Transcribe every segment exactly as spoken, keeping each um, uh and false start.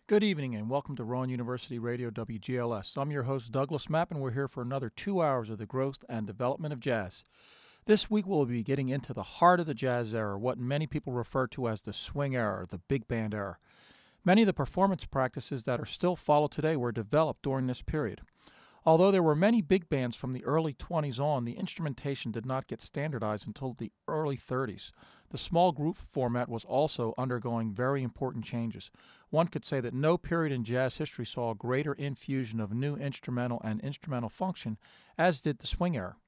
Good evening and welcome to Rowan University Radio W G L S. I'm your host Douglas Mapp and we're here for another two hours of the growth and development of jazz. This week we'll be getting into the heart of the jazz era, what many people refer to as the swing era, the big band era. Many of the performance practices that are still followed today were developed during this period. Although there were many big bands from the early twenties on, the instrumentation did not get standardized until the early thirties. The small group format was also undergoing very important changes. One could say that no period in jazz history saw a greater infusion of new instrumental and instrumental function as did the swing era.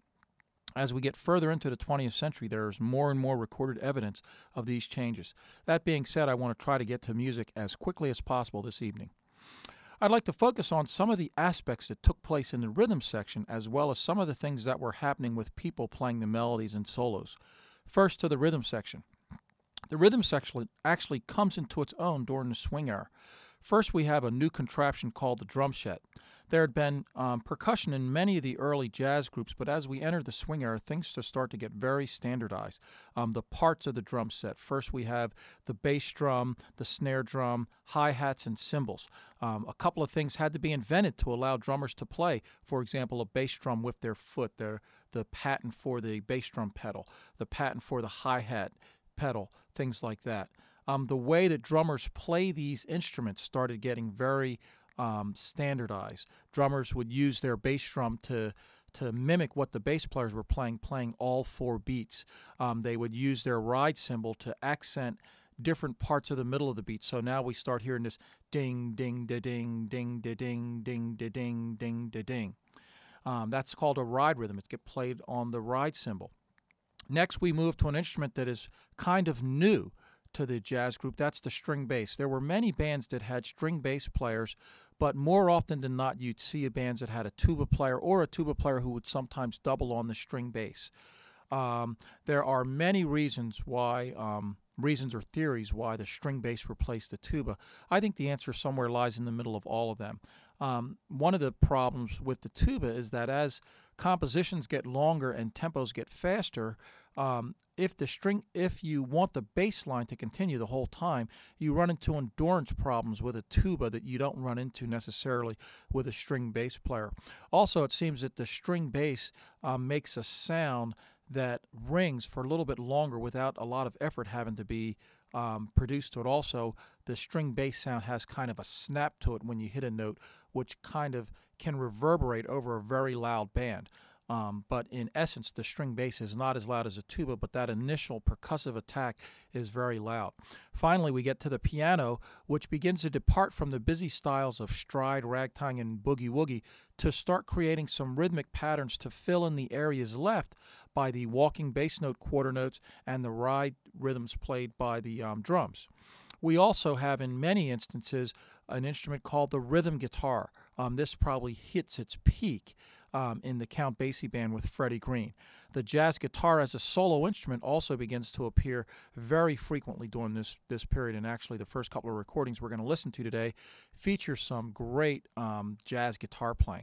As we get further into the twentieth century, there is more and more recorded evidence of these changes. That being said, I want to try to get to music as quickly as possible this evening. I'd like to focus on some of the aspects that took place in the rhythm section as well as some of the things that were happening with people playing the melodies and solos. First to the rhythm section. The rhythm section actually comes into its own during the swing era. First, we have a new contraption called the drum set. There had been um, percussion in many of the early jazz groups, but as we enter the swing era, things just start to get very standardized. Um, the parts of the drum set. First, we have the bass drum, the snare drum, hi-hats, and cymbals. Um, a couple of things had to be invented to allow drummers to play. For example, a bass drum with their foot, their, the patent for the bass drum pedal, the patent for the hi-hat pedal, things like that. Um, the way that drummers play these instruments started getting very um, standardized. Drummers would use their bass drum to to mimic what the bass players were playing, playing all four beats. Um, they would use their ride cymbal to accent different parts of the middle of the beat. So now we start hearing this ding, ding, da, ding, ding, da, ding, ding, da, ding, ding, da, ding. Um, that's called a ride rhythm. It gets played on the ride cymbal. Next, we move to an instrument that is kind of new to the jazz group. That's the string bass. There were many bands that had string bass players, but more often than not, you'd see a band that had a tuba player or a tuba player who would sometimes double on the string bass. Um, there are many reasons why, um, reasons or theories why the string bass replaced the tuba. I think the answer somewhere lies in the middle of all of them. Um, one of the problems with the tuba is that as compositions get longer and tempos get faster, um, if the string, if you want the bass line to continue the whole time, you run into endurance problems with a tuba that you don't run into necessarily with a string bass player. Also, it seems that the string bass um, makes a sound that rings for a little bit longer without a lot of effort having to be um, produced to it. Also, the string bass sound has kind of a snap to it when you hit a note, which kind of can reverberate over a very loud band. Um, but in essence, the string bass is not as loud as a tuba, but that initial percussive attack is very loud. Finally, we get to the piano, which begins to depart from the busy styles of stride, ragtime, and boogie-woogie to start creating some rhythmic patterns to fill in the areas left by the walking bass note quarter notes and the ride rhythms played by the um, drums. We also have, in many instances, an instrument called the rhythm guitar. Um, this probably hits its peak um, in the Count Basie band with Freddie Green. The jazz guitar as a solo instrument also begins to appear very frequently during this, this period, and actually the first couple of recordings we're going to listen to today feature some great um, jazz guitar playing.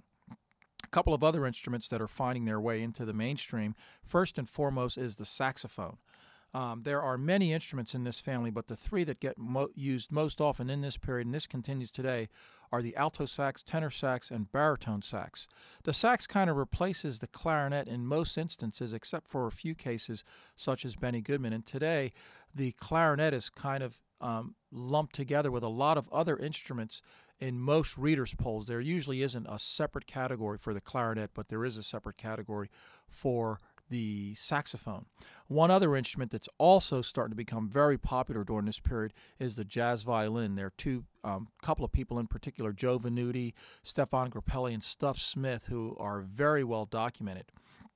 A couple of other instruments that are finding their way into the mainstream, first and foremost, is the saxophone. Um, there are many instruments in this family, but the three that get mo- used most often in this period, and this continues today, are the alto sax, tenor sax, and baritone sax. The sax kind of replaces the clarinet in most instances, except for a few cases, such as Benny Goodman. And today, the clarinet is kind of um, lumped together with a lot of other instruments in most readers' polls. There usually isn't a separate category for the clarinet, but there is a separate category for the saxophone. One other instrument that's also starting to become very popular during this period is the jazz violin. There are two, um, couple of people in particular, Joe Venuti, Stefan Grappelli, and Stuff Smith, who are very well documented.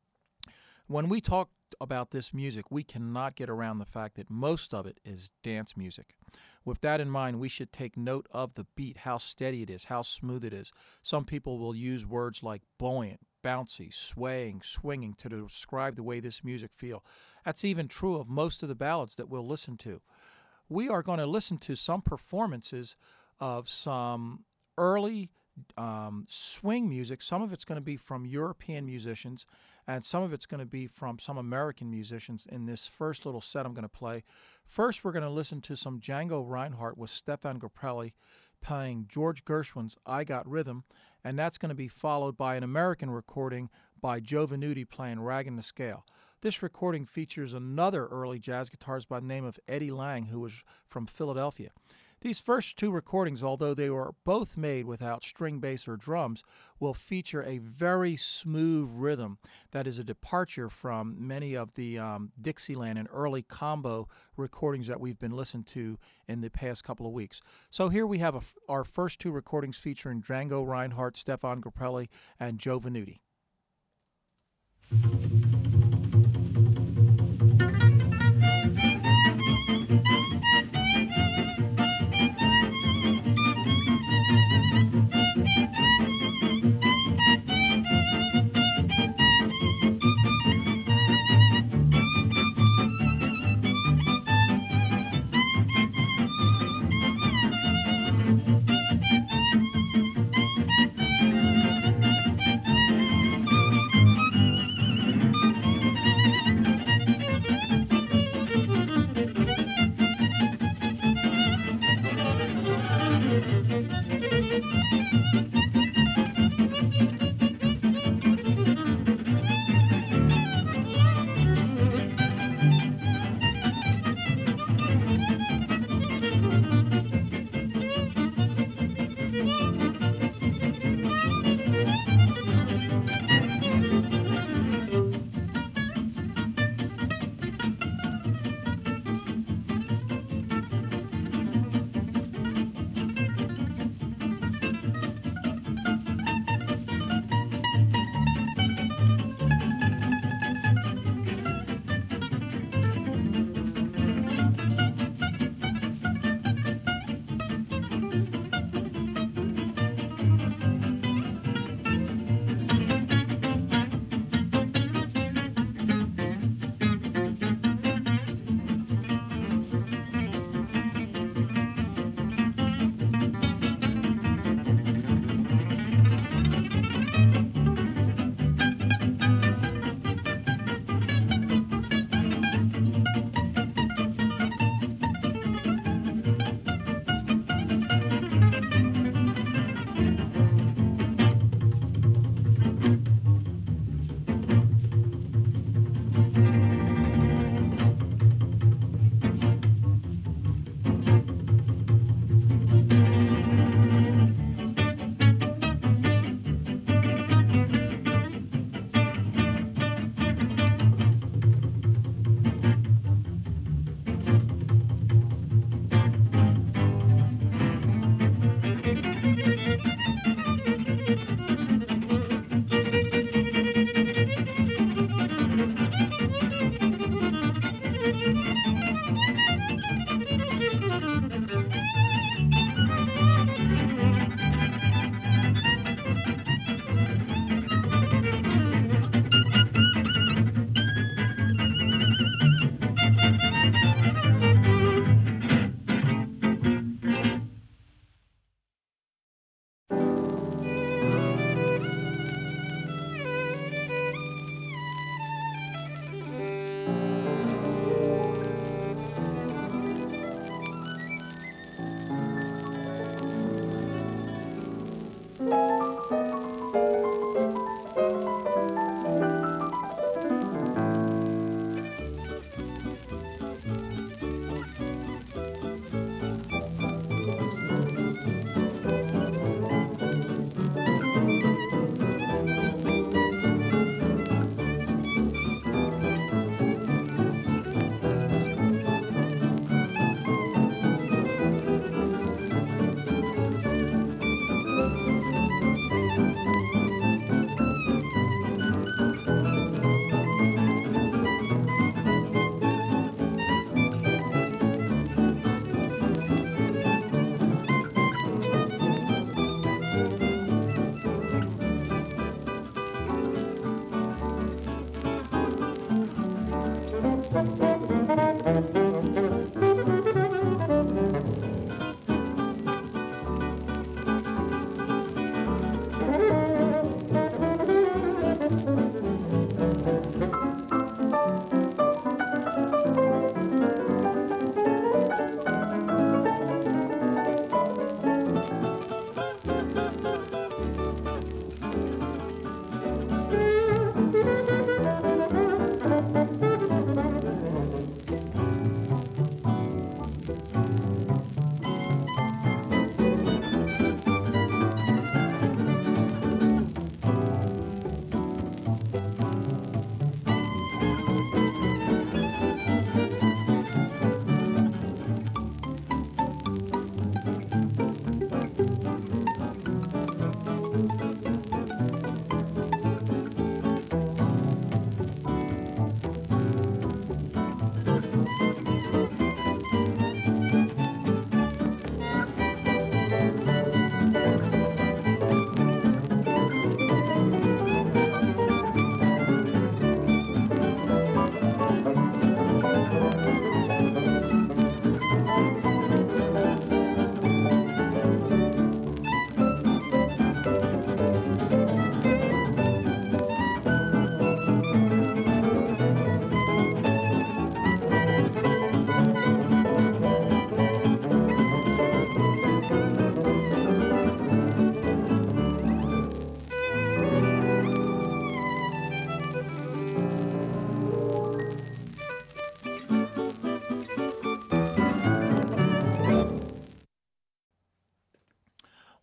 When we talk about this music, we cannot get around the fact that most of it is dance music. With that in mind, we should take note of the beat, how steady it is, how smooth it is. Some people will use words like buoyant, bouncy, swaying, swinging to describe the way this music feels. That's even true of most of the ballads that we'll listen to. We are going to listen to some performances of some early um, swing music. Some of it's going to be from European musicians, and some of it's going to be from some American musicians in this first little set I'm going to play. First, we're going to listen to some Django Reinhardt with Stefan Grappelli, playing George Gershwin's I Got Rhythm, and that's going to be followed by an American recording by Joe Venuti playing Ragging the Scale. This recording features another early jazz guitarist by the name of Eddie Lang, who was from Philadelphia. These first two recordings, although they were both made without string bass or drums, will feature a very smooth rhythm that is a departure from many of the um, Dixieland and early combo recordings that we've been listening to in the past couple of weeks. So here we have a, our first two recordings featuring Django Reinhardt, Stefan Grappelli, and Joe Venuti.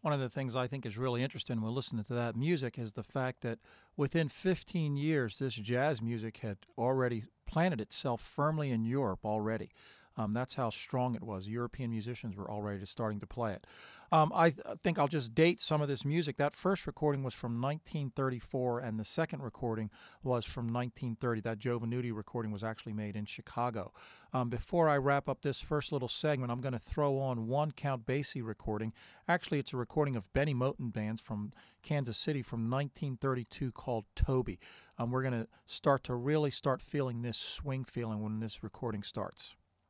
one of the things I think is really interesting when listening to that music is the fact that within fifteen years, this jazz music had already planted itself firmly in Europe already. Um, that's how strong it was. European musicians were already starting to play it. Um, I th- think I'll just date some of this music. That first recording was from nineteen thirty-four, and the second recording was from nineteen thirty. That Joe Venuti recording was actually made in Chicago. Um, before I wrap up this first little segment, I'm going to throw on one Count Basie recording. Actually, it's a recording of Benny Moten Band's from Kansas City from nineteen thirty-two called Toby. Um, we're going to start to really start feeling this swing feeling when this recording starts.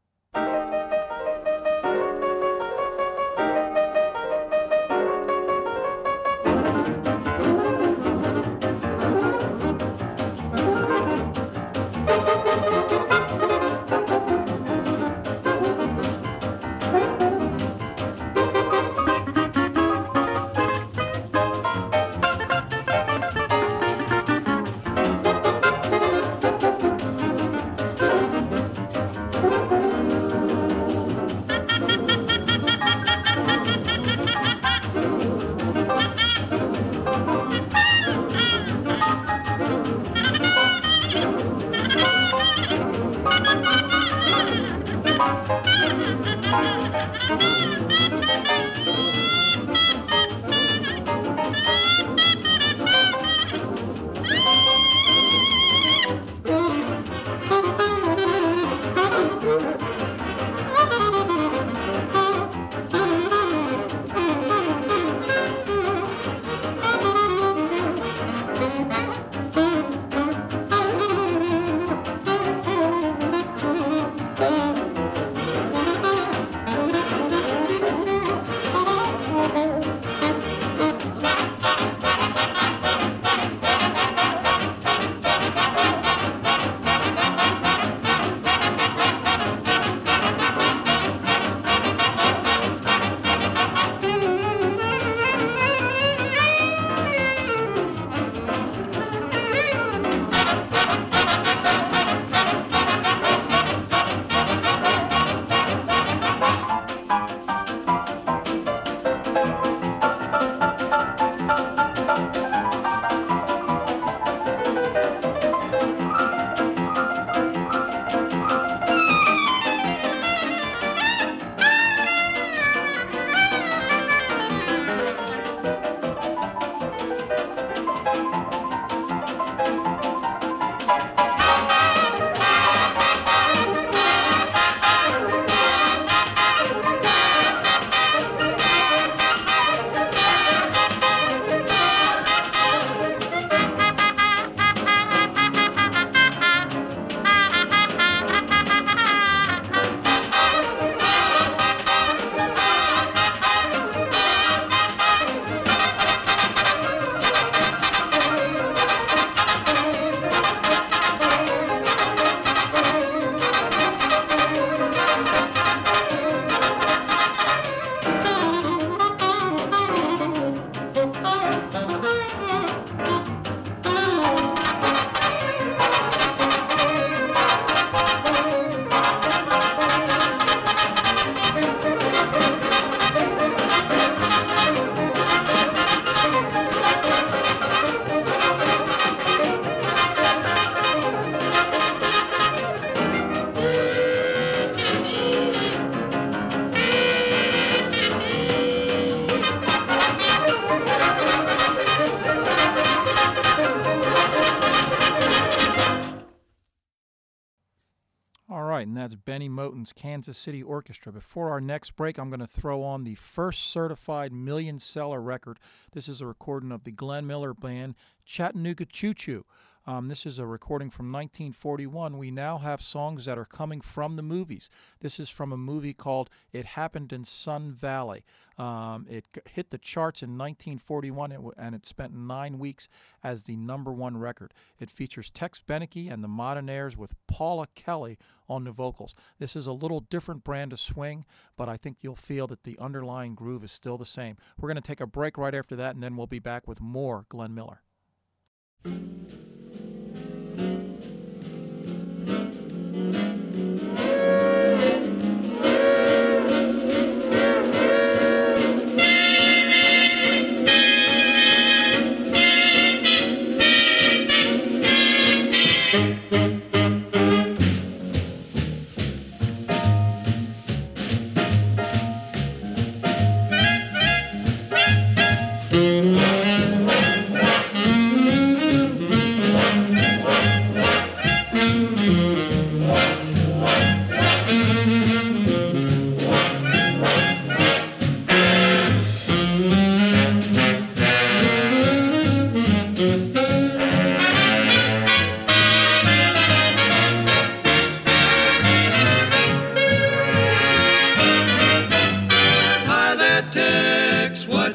right, and that's Benny Moten's Kansas City Orchestra. Before our next break, I'm going to throw on the first certified million-seller record. This is a recording of the Glenn Miller Band, Chattanooga Choo Choo. Um, this is a recording from nineteen forty-one. We now have songs that are coming from the movies. This is from a movie called It Happened in Sun Valley. Um, it hit the charts in nineteen forty-one, and it spent nine weeks as the number one record. It features Tex Beneke and the Modernaires with Paula Kelly on the vocals. This is a little different brand of swing, but I think you'll feel that the underlying groove is still the same. We're going to take a break right after that, and then we'll be back with more Glenn Miller.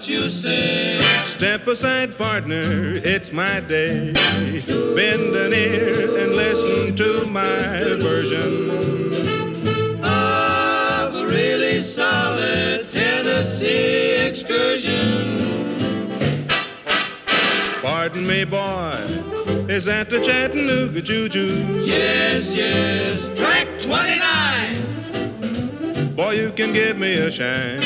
don't you sing? Step aside, partner, it's my day. Bend an ear and listen to my version of a really solid Tennessee excursion. Pardon me, boy, is that the Chattanooga Choo-Choo? Yes, yes, track twenty-nine. Boy, you can give me a shine.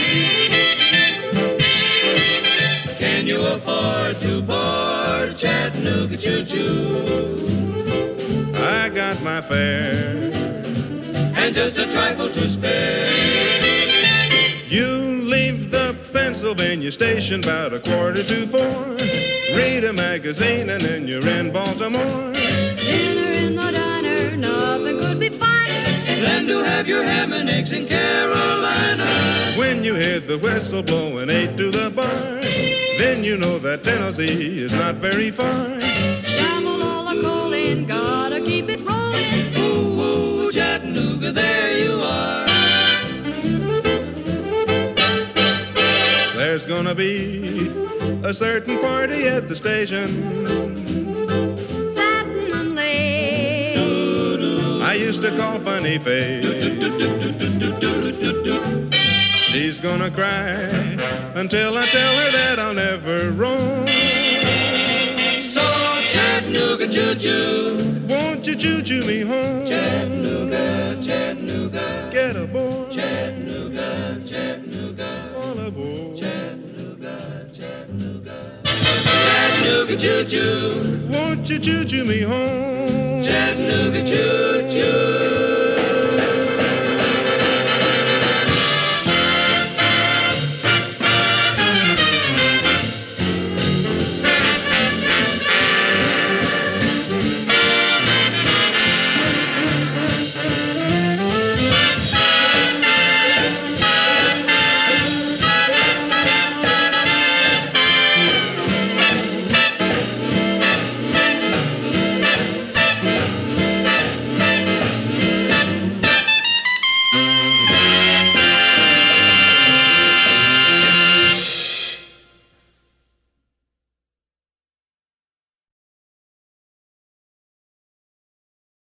Can you afford to board Chattanooga Choo-Choo? I got my fare and just a trifle to spare. You leave the Pennsylvania station about a quarter to four. Read a magazine and then you're in Baltimore. Dinner in the diner, nothing could be finer than to have your ham and eggs in Carolina. When you hear the whistle blowing eight to the bar, then you know that Tennessee is not very far. Shovel all the coal in, gotta keep it rolling. Ooh, ooh, Chattanooga, there you are. There's gonna be a certain party at the station. Satin and lace. I used to call Funny Face. She's gonna cry until I tell her that I'll never roam. So Chattanooga choo-choo, won't you choo-choo me home? Chattanooga, Chattanooga, get aboard. Chattanooga, Chattanooga, all aboard. Chattanooga, Chattanooga, Chattanooga choo-choo, won't you choo-choo me home? Chattanooga choo-choo.